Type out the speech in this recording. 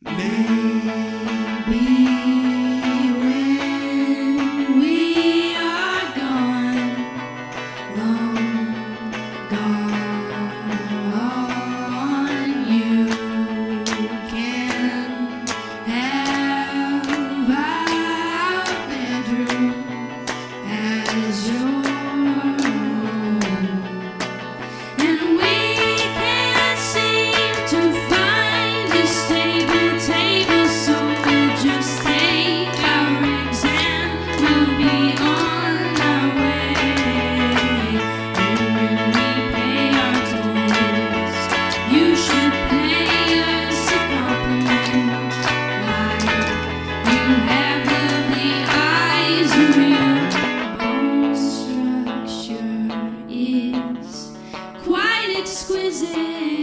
Maybe when we are gone, long gone, you can have our bedroom as your home, and we can't seem to find a stable table, so we'll just take our eggs and we'll be on our way. And when we pay our tolls, you should pay us a compliment, like you have lovely eyes, or your bone structure is quite exquisite.